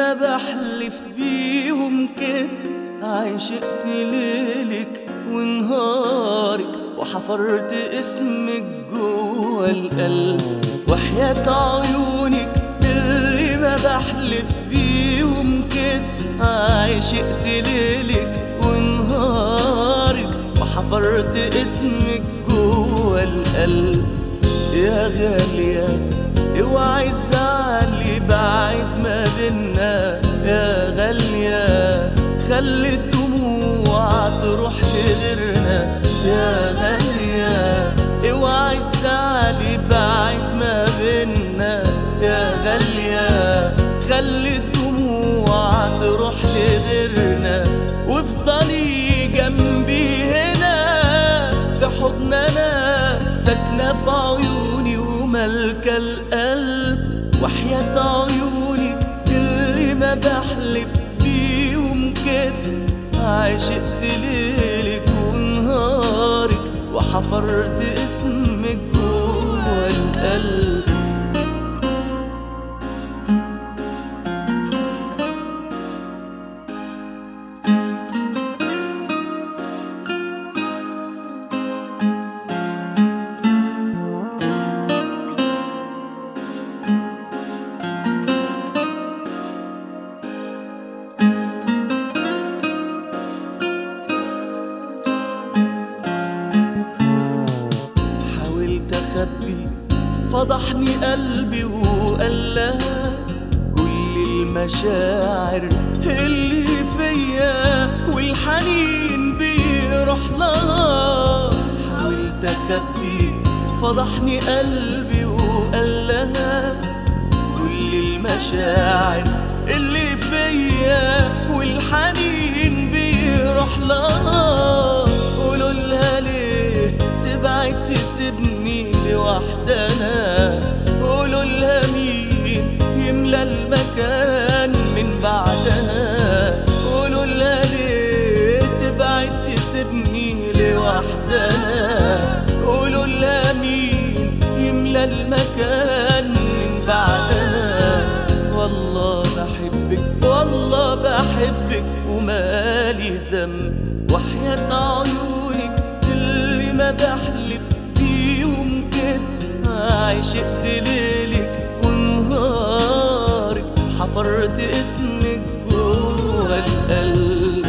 ما بحلف بيهم كده عشقت ليلك ونهارك وحفرت اسمك جوا القلب، وحياة عيونك اللي ما بحلف بيهم كده عشقت ليلك ونهارك وحفرت اسمك جوا القلب. يا غالية اوعي تزعلي بعد ما بينا، يا غالية خلي الدموع تروح لغيرنا، يا غالية اوعي تزعلي بعد ما بينا، يا غالية خلي الدموع تروح لغيرنا، وافضلي جنبي هنا في حضننا ساكنة في عيوني وملكة القلب، وحياة عيونك اللي ما بحلف بيهم كده عشقت ليلك ونهارك وحفرت اسمك جوا القلب. فضحني قلبي وقال لها كل المشاعر اللي فيا والحنين بيروح لها، حاولت اخبي فضحني قلبي وقال لها كل المشاعر اللي فيا والحنين بيروح لها. قولوا لها ليه تبعد تسيبني لوحدنا، قولوا لها مين يملى المكان من بعدها، قولوا لها ليه تبعد تسيبني لوحدنا، قولوا لها مين يملى المكان من بعدها. والله بحبك والله بحبك ومالي ذنب، وحياة عيونك اللي ما بحلف بيهم كده عشقت ليلك ونهارك حفرت اسمك جوا القلب.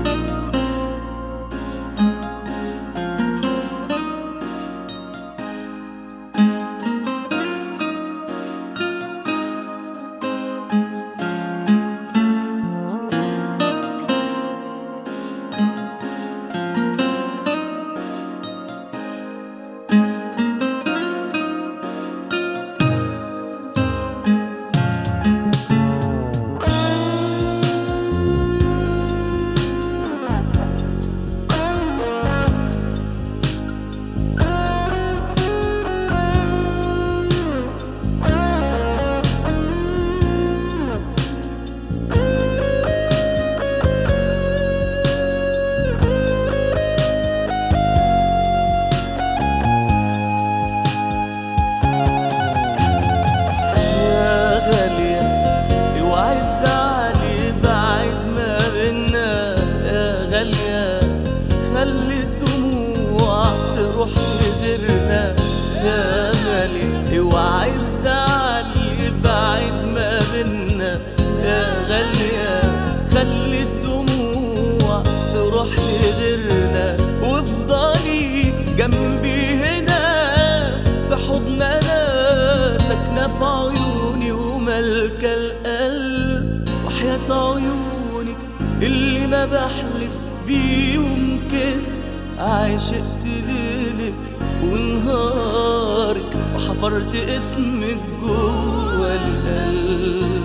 خلي الدموع تروح لغيرنا، يا غالي اوعي الزعل يبعد ما بينا، يا غالية خلي الدموع تروح لغيرنا، وافضلي جنبي هنا في حضننا ساكنة في عيوني وملكة القلب، وحياة عيونك اللي ما بحلف بيهم كده عشقت ليلك ونهارك وحفرت اسمك جوا القلب.